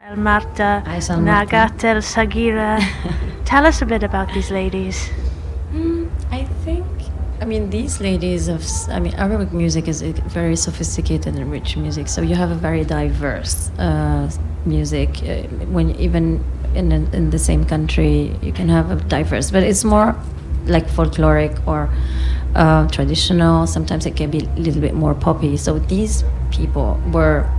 Marta, Nagatel, Sagira. Tell us a bit about these ladies. I mean, these ladies Arabic music is a very sophisticated and rich music. So you have a very diverse music. When even in the same country, you can have a diverse, but it's more like folkloric or traditional. Sometimes it can be a little bit more poppy. So these people were